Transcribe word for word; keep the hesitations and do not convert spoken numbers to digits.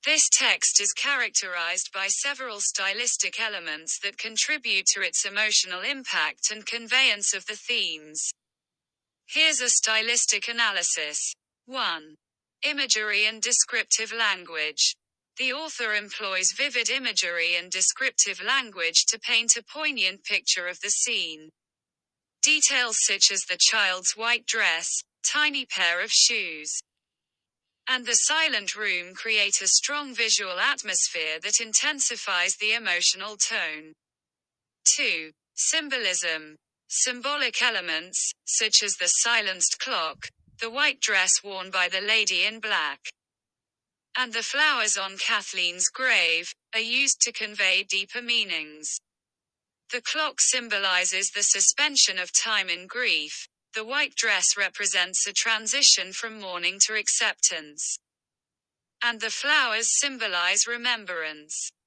This text is characterized by several stylistic elements that contribute to its emotional impact and conveyance of the themes. Here's a stylistic analysis. one. Imagery and descriptive language. The author employs vivid imagery and descriptive language to paint a poignant picture of the scene. Details such as the child's white dress, tiny pair of shoes, and the silent room create a strong visual atmosphere that intensifies the emotional tone. two. Symbolism. Symbolic elements, such as the silenced clock, the white dress worn by the lady in black, and the flowers on Kathleen's grave, are used to convey deeper meanings. The clock symbolizes the suspension of time in grief. The white dress represents a transition from mourning to acceptance, and the flowers symbolize remembrance.